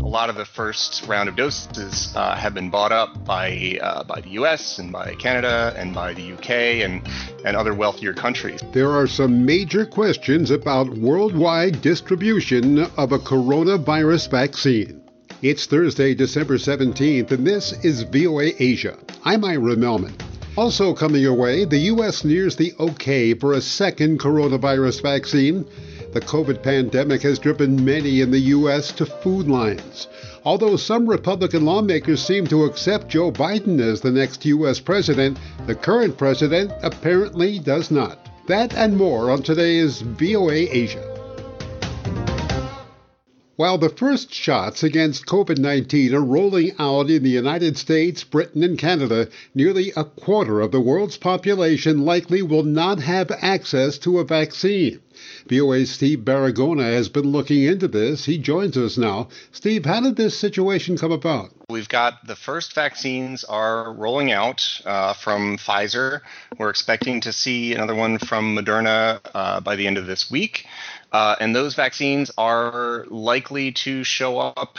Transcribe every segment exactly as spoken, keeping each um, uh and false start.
lot of the first round of doses uh, have been bought up by uh, by the U S and by Canada and by the U K and, and other wealthier countries. There are some major questions about worldwide distribution of a coronavirus vaccine. It's Thursday, December seventeenth, and this is V O A Asia. I'm Ira Melman. Also coming your way, the U S nears the okay for a second coronavirus vaccine. The COVID pandemic has driven many in the U S to food lines. Although some Republican lawmakers seem to accept Joe Biden as the next U S president, the current president apparently does not. That and more on today's V O A Asia. While the first shots against COVID nineteen are rolling out in the United States, Britain, and Canada, nearly a quarter of the world's population likely will not have access to a vaccine. V O A's Steve Baragona has been looking into this. He joins us now. Steve, how did this situation come about? We've got the first vaccines are rolling out uh, from Pfizer. We're expecting to see another one from Moderna uh, by the end of this week. Uh, and those vaccines are likely to show up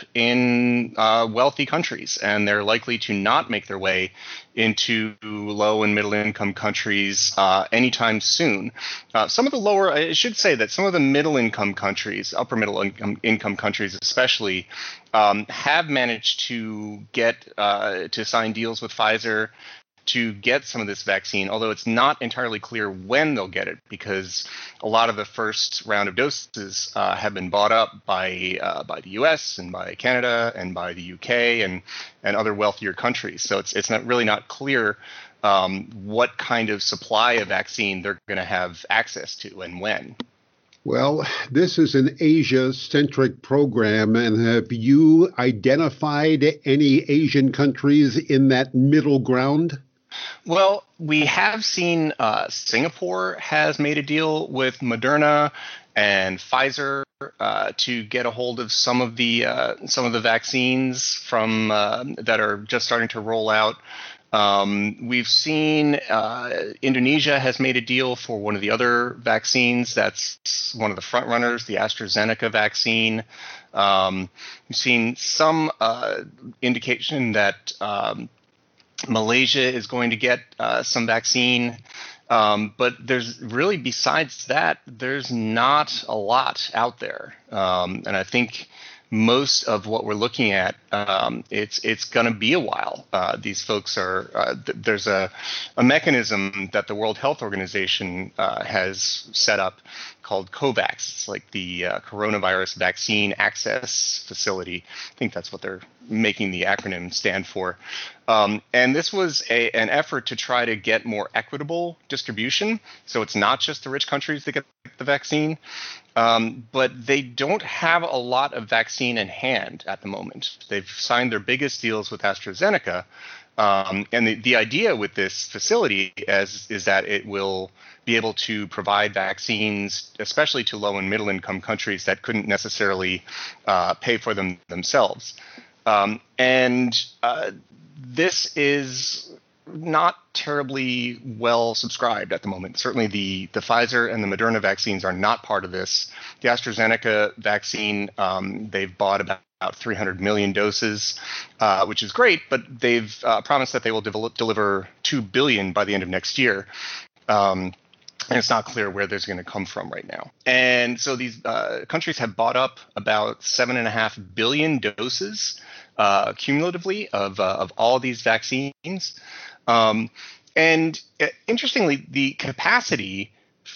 in uh, wealthy countries, and they're likely to not make their way into low and middle income countries uh, anytime soon. Uh, some of the lower, I should say that some of the middle income countries, upper middle income, income countries especially, um, have managed to get uh, to sign deals with Pfizer to get some of this vaccine, although it's not entirely clear when they'll get it, because a lot of the first round of doses uh, have been bought up by uh, by the U S and by Canada and by the U K and and other wealthier countries. So it's it's not really not clear um, what kind of supply of vaccine they're going to have access to and when. Well, this is an Asia-centric program, and have you identified any Asian countries in that middle ground? Well, we have seen uh, Singapore has made a deal with Moderna and Pfizer uh, to get a hold of some of the uh, some of the vaccines from uh, that are just starting to roll out. Um, we've seen uh, Indonesia has made a deal for one of the other vaccines. That's one of the front runners, the AstraZeneca vaccine. Um, we've seen some uh, indication that um, Malaysia is going to get uh, some vaccine. Um, but there's really, besides that, there's not a lot out there. Um, and I think most of what we're looking at, um, it's it's going to be a while. Uh, these folks are uh, th- there's a, a mechanism that the World Health Organization uh, has set up called COVAX. It's like the uh, Coronavirus Vaccine Access Facility. I think that's what they're making the acronym stand for. Um, and this was a, an effort to try to get more equitable distribution. So it's not just the rich countries that get the vaccine. Um, but they don't have a lot of vaccine in hand at the moment. They've signed their biggest deals with AstraZeneca. Um, and the, the idea with this facility is, is that it will be able to provide vaccines, especially to low and middle income countries that couldn't necessarily uh, pay for them themselves. Um, and uh, this is not terribly well subscribed at the moment. Certainly the, the Pfizer and the Moderna vaccines are not part of this. The AstraZeneca vaccine, um, they've bought about about three hundred million doses, uh, which is great, but they've uh, promised that they will develop, deliver two billion by the end of next year. Um, and it's not clear where there's going to come from right now. And so these uh, countries have bought up about seven and a half billion doses uh, cumulatively of, uh, of all these vaccines. Um, and uh, interestingly, the capacity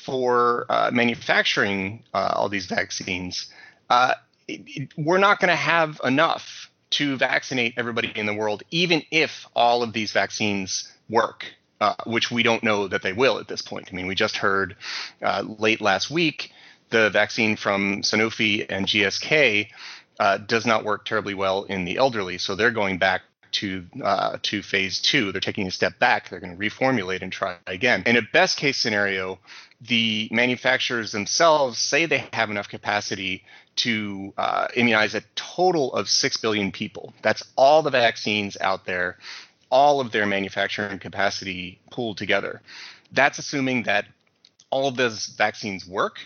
for uh, manufacturing uh, all these vaccines, uh, it, it, we're not going to have enough to vaccinate everybody in the world, even if all of these vaccines work, uh, which we don't know that they will at this point. I mean, we just heard uh, late last week, the vaccine from Sanofi and G S K uh, does not work terribly well in the elderly, so they're going back to uh, to phase two. They're taking a step back. They're going to reformulate and try again. In a best case scenario, the manufacturers themselves say they have enough capacity to uh, immunize a total of six billion people. That's all the vaccines out there, all of their manufacturing capacity pooled together. That's assuming that all of those vaccines work.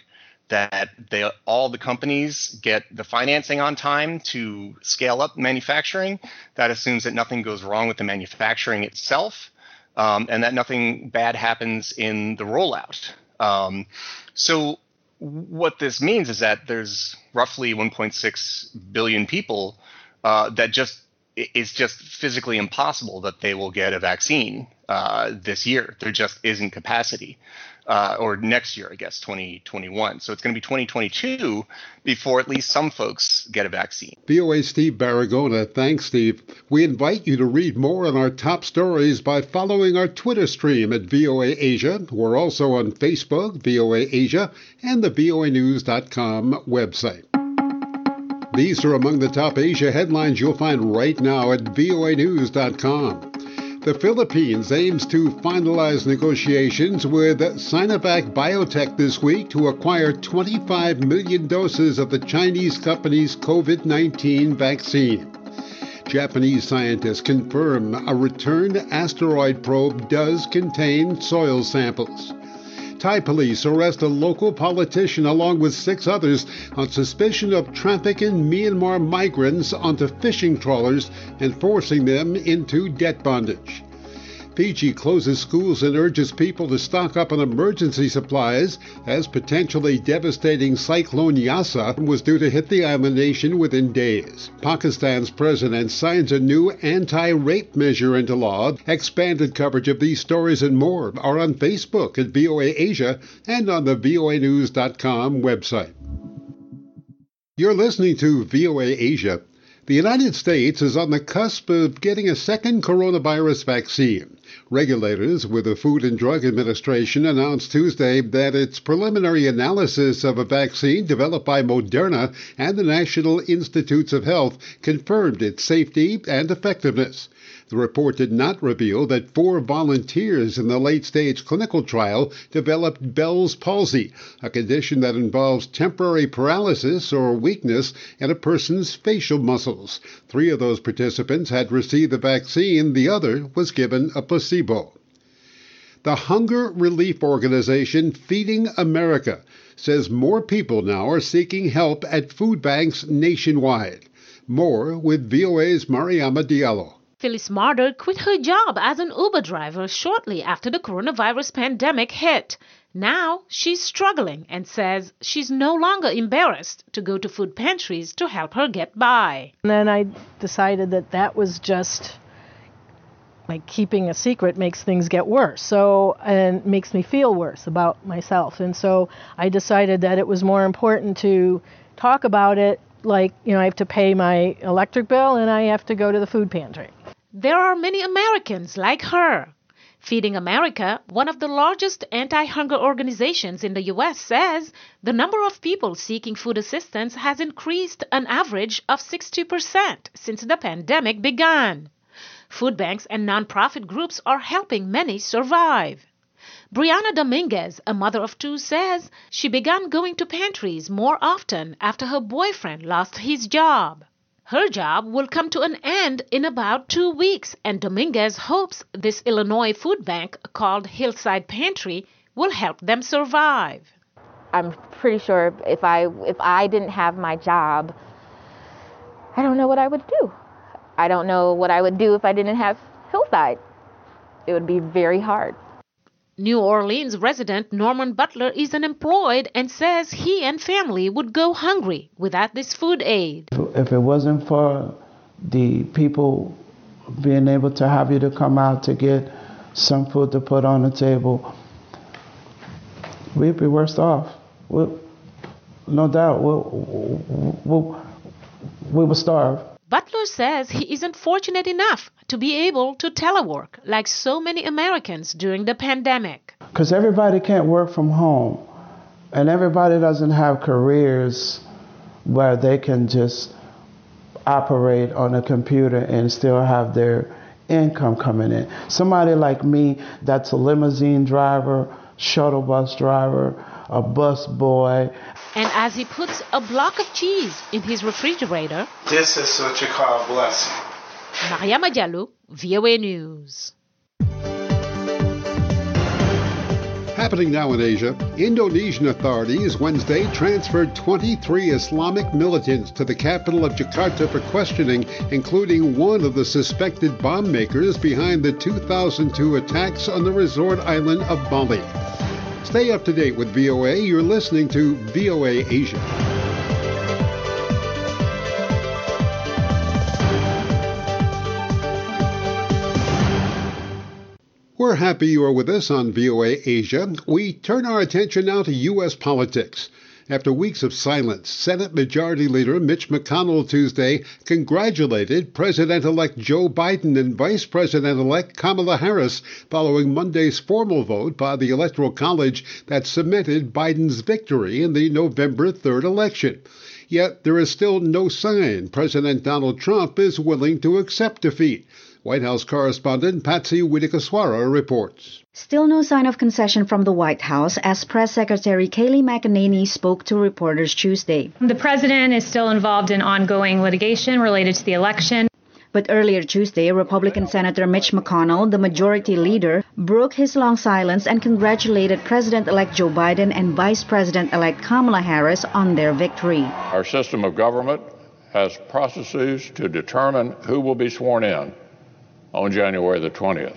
that they all the companies get the financing on time to scale up manufacturing. That assumes that nothing goes wrong with the manufacturing itself, um, and that nothing bad happens in the rollout. Um, so what this means is that there's roughly one point six billion people uh, that just it's just physically impossible that they will get a vaccine uh, this year. There just isn't capacity. Uh, or next year, I guess, twenty twenty-one. So it's going to be twenty twenty-two before at least some folks get a vaccine. V O A's Steve Baragona. Thanks, Steve. We invite you to read more on our top stories by following our Twitter stream at V O A Asia. We're also on Facebook, V O A Asia, and the V O A news dot com website. These are among the top Asia headlines you'll find right now at V O A news dot com. The Philippines aims to finalize negotiations with Sinovac Biotech this week to acquire twenty-five million doses of the Chinese company's COVID nineteen vaccine. Japanese scientists confirm a returned asteroid probe does contain soil samples. Thai police arrest a local politician along with six others on suspicion of trafficking Myanmar migrants onto fishing trawlers and forcing them into debt bondage. Fiji closes schools and urges people to stock up on emergency supplies as potentially devastating Cyclone Yasa was due to hit the island nation within days. Pakistan's president signs a new anti-rape measure into law. Expanded coverage of these stories and more are on Facebook at V O A Asia and on the V O A news dot com website. You're listening to V O A Asia. The United States is on the cusp of getting a second coronavirus vaccine. Regulators with the Food and Drug Administration announced Tuesday that its preliminary analysis of a vaccine developed by Moderna and the National Institutes of Health confirmed its safety and effectiveness. The report did not reveal that four volunteers in the late-stage clinical trial developed Bell's palsy, a condition that involves temporary paralysis or weakness in a person's facial muscles. Three of those participants had received the vaccine. The other was given a placebo. The hunger relief organization Feeding America says more people now are seeking help at food banks nationwide. More with V O A's Mariama Diallo. Phyllis Marder quit her job as an Uber driver shortly after the coronavirus pandemic hit. Now she's struggling and says she's no longer embarrassed to go to food pantries to help her get by. And then I decided that that was just like keeping a secret makes things get worse. So, and makes me feel worse about myself. And so I decided that it was more important to talk about it. Like, you know, I have to pay my electric bill and I have to go to the food pantry. There are many Americans like her. Feeding America, one of the largest anti-hunger organizations in the U S, says the number of people seeking food assistance has increased an average of sixty percent since the pandemic began. Food banks and nonprofit groups are helping many survive. Brianna Dominguez, a mother of two, says she began going to pantries more often after her boyfriend lost his job. Her job will come to an end in about two weeks, and Dominguez hopes this Illinois food bank called Hillside Pantry will help them survive. I'm pretty sure if I if I didn't have my job, I don't know what I would do. I don't know what I would do if I didn't have Hillside. It would be very hard. New Orleans resident Norman Butler is unemployed and says he and family would go hungry without this food aid. If it wasn't for the people being able to have you to come out to get some food to put on the table, we'd be worse off. We'll, no doubt, we'll, we'll, we will starve. Butler says he isn't fortunate enough to be able to telework like so many Americans during the pandemic. Because everybody can't work from home, and everybody doesn't have careers where they can just operate on a computer and still have their income coming in. Somebody like me that's a limousine driver, shuttle bus driver, a bus boy. And as he puts a block of cheese in his refrigerator, this is what you call a blessing. Mariama Diallo, V O A News. Happening now in Asia, Indonesian authorities Wednesday transferred twenty-three Islamic militants to the capital of Jakarta for questioning, including one of the suspected bomb makers behind the two thousand two attacks on the resort island of Bali. Stay up to date with V O A. You're listening to V O A Asia. We're happy you are with us on V O A Asia. We turn our attention now to U S politics. After weeks of silence, Senate Majority Leader Mitch McConnell Tuesday congratulated President-elect Joe Biden and Vice President-elect Kamala Harris following Monday's formal vote by the Electoral College that cemented Biden's victory in the November third election. Yet there is still no sign President Donald Trump is willing to accept defeat. White House correspondent Patsy Widakuswara reports. Still no sign of concession from the White House as Press Secretary Kayleigh McEnany spoke to reporters Tuesday. The president is still involved in ongoing litigation related to the election. But earlier Tuesday, Republican Senator Mitch McConnell, the majority leader, broke his long silence and congratulated President-elect Joe Biden and Vice President-elect Kamala Harris on their victory. Our system of government has processes to determine who will be sworn in on January the twentieth.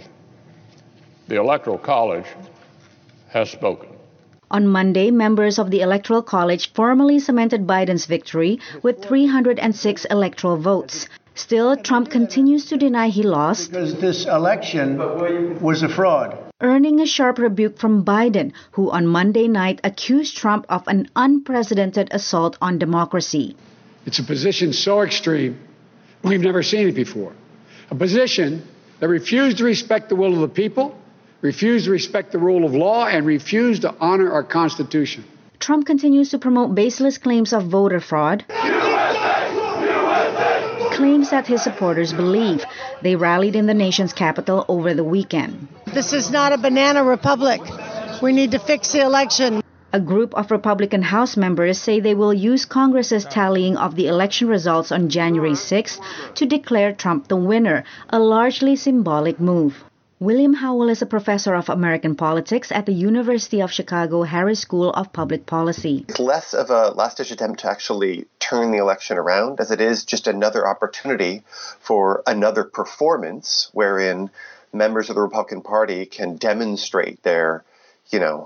The Electoral College has spoken. On Monday, members of the Electoral College formally cemented Biden's victory with three hundred six electoral votes. Still, Trump continues to deny he lost, because this election was a fraud, earning a sharp rebuke from Biden, who on Monday night accused Trump of an unprecedented assault on democracy. It's a position so extreme, we've never seen it before. A position that refused to respect the will of the people, refused to respect the rule of law, and refused to honor our Constitution. Trump continues to promote baseless claims of voter fraud, U S A! U S A! Claims that his supporters believe. They rallied in the nation's capital over the weekend. This is not a banana republic. We need to fix the election. A group of Republican House members say they will use Congress's tallying of the election results on January sixth to declare Trump the winner, a largely symbolic move. William Howell is a professor of American politics at the University of Chicago Harris School of Public Policy. It's less of a last-ditch attempt to actually turn the election around as it is just another opportunity for another performance wherein members of the Republican Party can demonstrate their, you know,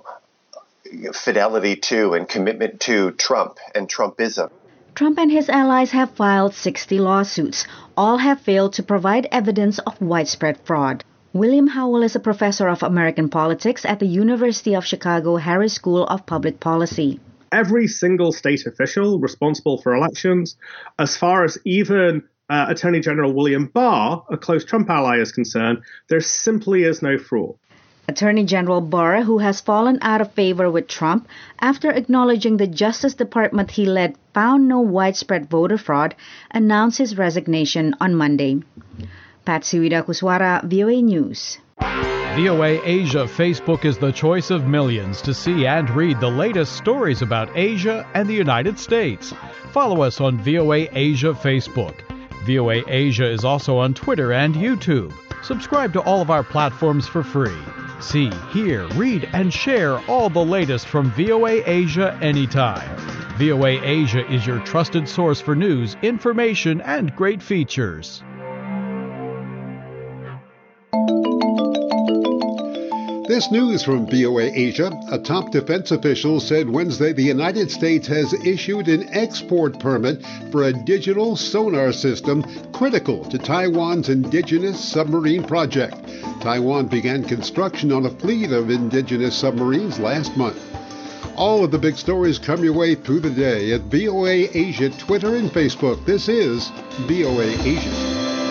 fidelity to and commitment to Trump and Trumpism. Trump and his allies have filed sixty lawsuits. All have failed to provide evidence of widespread fraud. William Howell is a professor of American politics at the University of Chicago Harris School of Public Policy. Every single state official responsible for elections, as far as even uh, Attorney General William Barr, a close Trump ally, is concerned, there simply is no fraud. Attorney General Barr, who has fallen out of favor with Trump after acknowledging the Justice Department he led found no widespread voter fraud, announced his resignation on Monday. Patsy Widakuswara, V O A News. V O A Asia Facebook is the choice of millions to see and read the latest stories about Asia and the United States. Follow us on V O A Asia Facebook. V O A Asia is also on Twitter and YouTube. Subscribe to all of our platforms for free. See, hear, read, and share all the latest from V O A Asia anytime. V O A Asia is your trusted source for news, information, and great features. This news from V O A Asia. A top defense official said Wednesday the United States has issued an export permit for a digital sonar system critical to Taiwan's indigenous submarine project. Taiwan began construction on a fleet of indigenous submarines last month. All of the big stories come your way through the day at V O A Asia, Twitter, and Facebook. This is V O A Asia.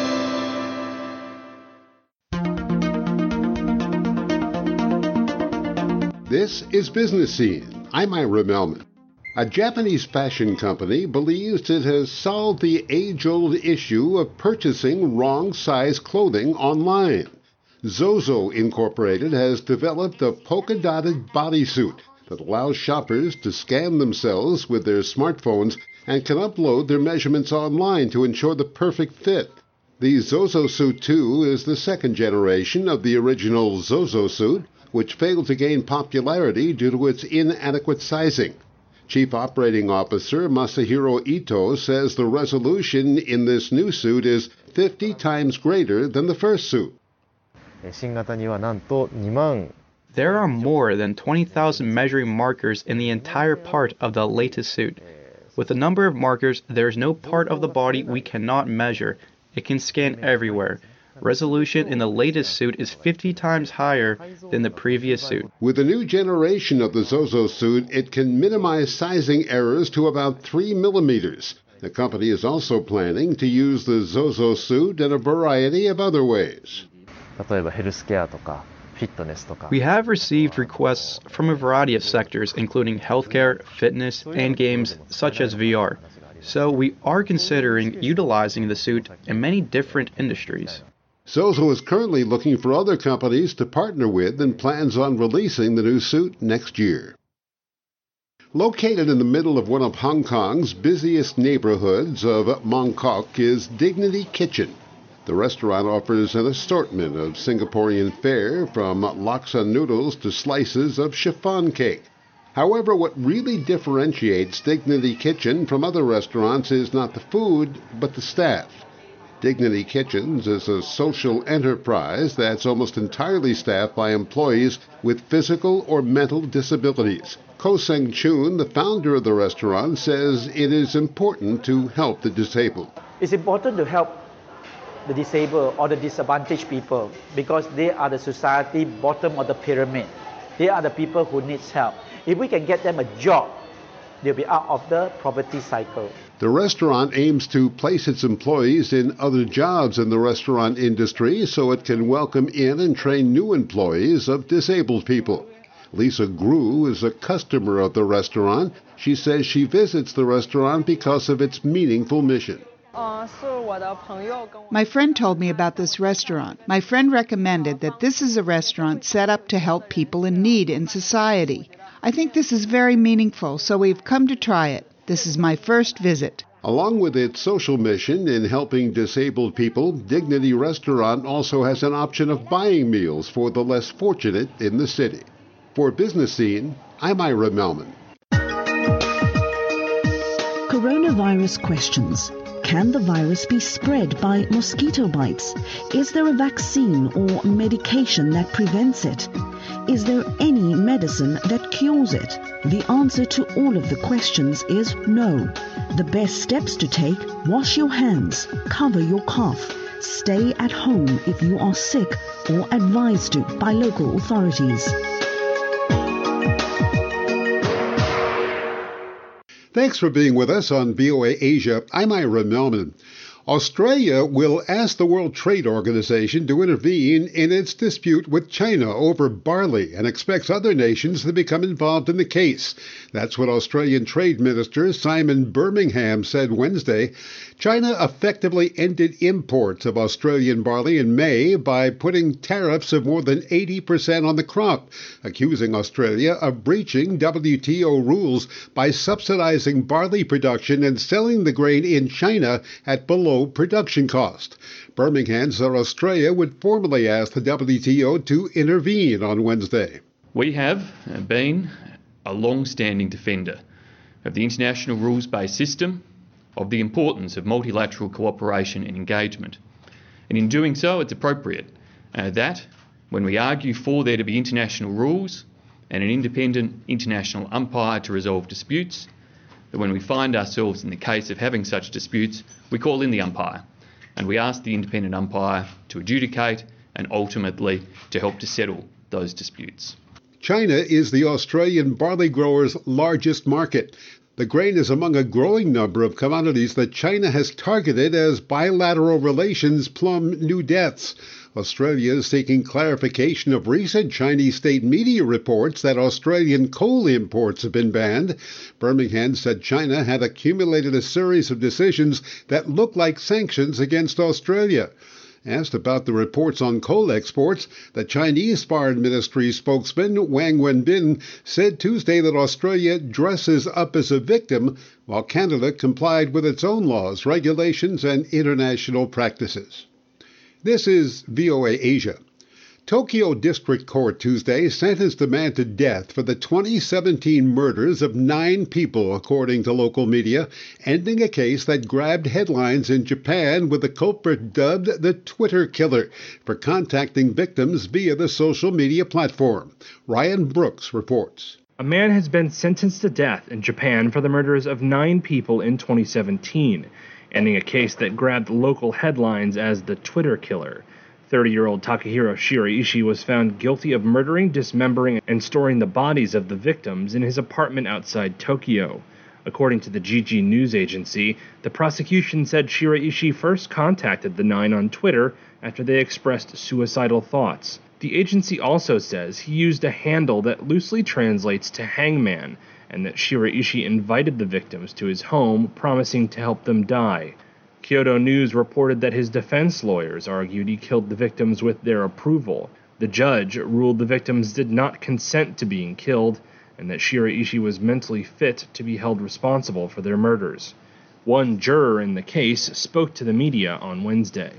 This is Business Scene. I'm Ira Melman. A Japanese fashion company believes it has solved the age-old issue of purchasing wrong-size clothing online. Zozo Incorporated has developed a polka-dotted bodysuit that allows shoppers to scan themselves with their smartphones and can upload their measurements online to ensure the perfect fit. The Zozo Suit two is the second generation of the original Zozo suit, which failed to gain popularity due to its inadequate sizing. Chief Operating Officer Masahiro Ito says the resolution in this new suit is fifty times greater than the first suit. There are more than twenty thousand measuring markers in the entire part of the latest suit. With the number of markers, there is no part of the body we cannot measure. It can scan everywhere. Resolution in the latest suit is fifty times higher than the previous suit. With the new generation of the Zozo suit, it can minimize sizing errors to about three millimeters. The company is also planning to use the Zozo suit in a variety of other ways. We have received requests from a variety of sectors, including healthcare, fitness, and games such as V R. So we are considering utilizing the suit in many different industries. Zozo is currently looking for other companies to partner with and plans on releasing the new suit next year. Located in the middle of one of Hong Kong's busiest neighborhoods of Mongkok is Dignity Kitchen. The restaurant offers an assortment of Singaporean fare, from laksa noodles to slices of chiffon cake. However, what really differentiates Dignity Kitchen from other restaurants is not the food, but the staff. Dignity Kitchens is a social enterprise that's almost entirely staffed by employees with physical or mental disabilities. Ko Seng Chun, the founder of the restaurant, says it is important to help the disabled. It's important to help the disabled or the disadvantaged people because they are the society bottom of the pyramid. They are the people who need help. If we can get them a job, they'll be out of the poverty cycle. The restaurant aims to place its employees in other jobs in the restaurant industry so it can welcome in and train new employees of disabled people. Lisa Grew is a customer of the restaurant. She says she visits the restaurant because of its meaningful mission. My friend told me about this restaurant. My friend recommended that this is a restaurant set up to help people in need in society. I think this is very meaningful, so we've come to try it. This is my first visit. Along with its social mission in helping disabled people, Dignity Restaurant also has an option of buying meals for the less fortunate in the city. For Business Scene, I'm Ira Melman. Coronavirus questions. Can the virus be spread by mosquito bites? Is there a vaccine or medication that prevents it? Is there any medicine that cures it? The answer to all of the questions is no. The best steps to take: wash your hands, cover your cough, stay at home if you are sick or advised to by local authorities. Thanks for being with us on V O A Asia. I'm Ira Melman. Australia will ask the World Trade Organization to intervene in its dispute with China over barley and expects other nations to become involved in the case. That's what Australian Trade Minister Simon Birmingham said Wednesday. China effectively ended imports of Australian barley in May by putting tariffs of more than eighty percent on the crop, accusing Australia of breaching W T O rules by subsidizing barley production and selling the grain in China at below production cost. Birmingham said Australia would formally ask the W T O to intervene on Wednesday. We have been a long-standing defender of the international rules-based system, of the importance of multilateral cooperation and engagement. And in doing so, it's appropriate uh, that when we argue for there to be international rules and an independent international umpire to resolve disputes, that when we find ourselves in the case of having such disputes, we call in the umpire and we ask the independent umpire to adjudicate and ultimately to help to settle those disputes. China is the Australian barley growers' largest market. The grain is among a growing number of commodities that China has targeted as bilateral relations plumb new depths. Australia is seeking clarification of recent Chinese state media reports that Australian coal imports have been banned. Birmingham said China had accumulated a series of decisions that look like sanctions against Australia. Asked about the reports on coal exports, the Chinese Foreign Ministry spokesman Wang Wenbin said Tuesday that Australia dresses up as a victim while Canada complied with its own laws, regulations, and international practices. This is V O A Asia. Tokyo District Court Tuesday sentenced a man to death for the twenty seventeen murders of nine people, according to local media, ending a case that grabbed headlines in Japan with the culprit dubbed the Twitter Killer for contacting victims via the social media platform. Ryan Brooks reports. A man has been sentenced to death in Japan for the murders of nine people in twenty seventeen, ending a case that grabbed local headlines as the Twitter Killer. thirty-year-old Takahiro Shiraishi was found guilty of murdering, dismembering, and storing the bodies of the victims in his apartment outside Tokyo. According to the G G News Agency, the prosecution said Shiraishi first contacted the nine on Twitter after they expressed suicidal thoughts. The agency also says he used a handle that loosely translates to hangman, and that Shiraishi invited the victims to his home, promising to help them die. Kyodo News reported that his defense lawyers argued he killed the victims with their approval. The judge ruled the victims did not consent to being killed, and that Shiraishi was mentally fit to be held responsible for their murders. One juror in the case spoke to the media on Wednesday.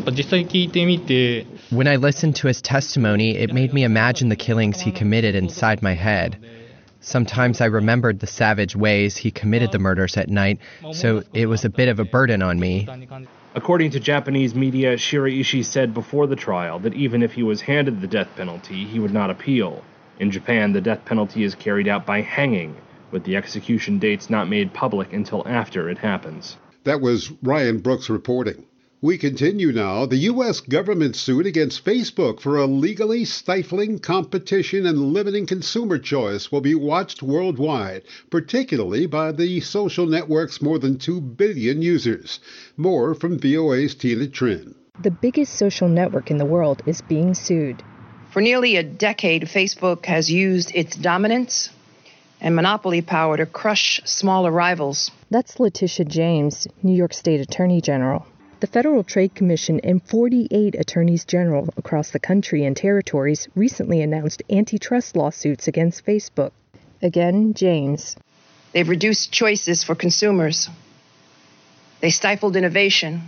When I listened to his testimony, it made me imagine the killings he committed inside my head. Sometimes I remembered the savage ways he committed the murders at night, so it was a bit of a burden on me. According to Japanese media, Shiraishi said before the trial that even if he was handed the death penalty, he would not appeal. In Japan, the death penalty is carried out by hanging, with the execution dates not made public until after it happens. That was Ryan Brooks reporting. We continue now. The U S government suit against Facebook for illegally stifling competition and limiting consumer choice will be watched worldwide, particularly by the social network's more than two billion users. More from V O A's Tina Trin. The biggest social network in the world is being sued. For nearly a decade, Facebook has used its dominance and monopoly power to crush smaller rivals. That's Letitia James, New York State Attorney General. The Federal Trade Commission and forty-eight attorneys general across the country and territories recently announced antitrust lawsuits against Facebook. Again, James. They've reduced choices for consumers. They stifled innovation.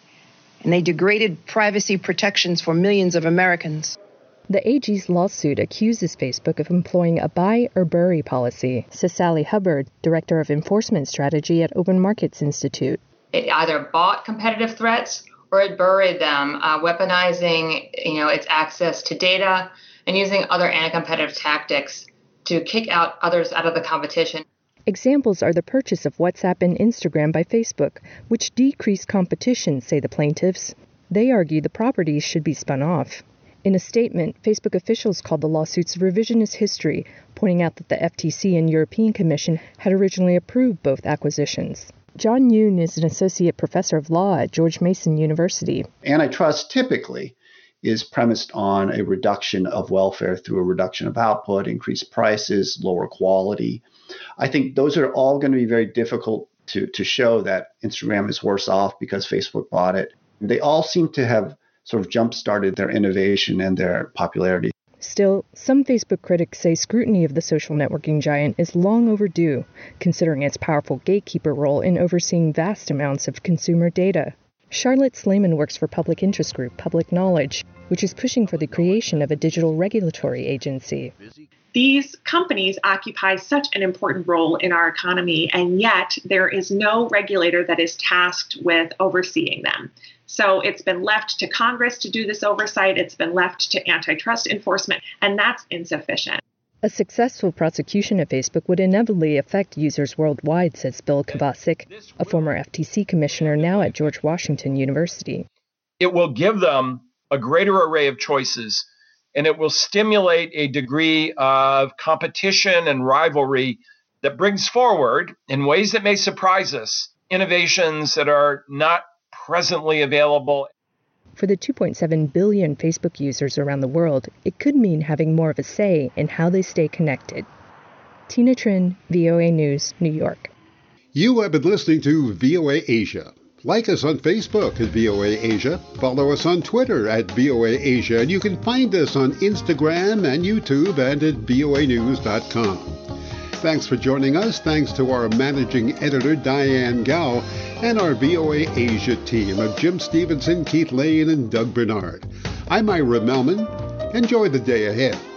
And they degraded privacy protections for millions of Americans. The A G's lawsuit accuses Facebook of employing a buy or bury policy, says Sally Hubbard, Director of Enforcement Strategy at Open Markets Institute. It either bought competitive threats or it buried them, uh, weaponizing, you know, its access to data and using other anti-competitive tactics to kick out others out of the competition. Examples are the purchase of WhatsApp and Instagram by Facebook, which decreased competition, say the plaintiffs. They argue the properties should be spun off. In a statement, Facebook officials called the lawsuits revisionist history, pointing out that the F T C and European Commission had originally approved both acquisitions. John Yoon is an associate professor of law at George Mason University. Antitrust typically is premised on a reduction of welfare through a reduction of output, increased prices, lower quality. I think those are all going to be very difficult to, to show that Instagram is worse off because Facebook bought it. They all seem to have sort of jump-started their innovation and their popularity. Still, some Facebook critics say scrutiny of the social networking giant is long overdue, considering its powerful gatekeeper role in overseeing vast amounts of consumer data. Charlotte Slayman works for public interest group Public Knowledge, which is pushing for the creation of a digital regulatory agency. These companies occupy such an important role in our economy, and yet there is no regulator that is tasked with overseeing them. So it's been left to Congress to do this oversight. It's been left to antitrust enforcement, and that's insufficient. A successful prosecution of Facebook would inevitably affect users worldwide, says Bill Kovacic, a former F T C commissioner now at George Washington University. It will give them a greater array of choices, and it will stimulate a degree of competition and rivalry that brings forward, in ways that may surprise us, innovations that are not presently available. For the two point seven billion Facebook users around the world, it could mean having more of a say in how they stay connected. Tina Trin, V O A News, New York. You have been listening to V O A Asia. Like us on Facebook at V O A Asia. Follow us on Twitter at V O A Asia. And you can find us on Instagram and YouTube and at V O A news dot com. Thanks for joining us. Thanks to our managing editor, Diane Gao, and our V O A Asia team of Jim Stevenson, Keith Lane, and Doug Bernard. I'm Ira Melman. Enjoy the day ahead.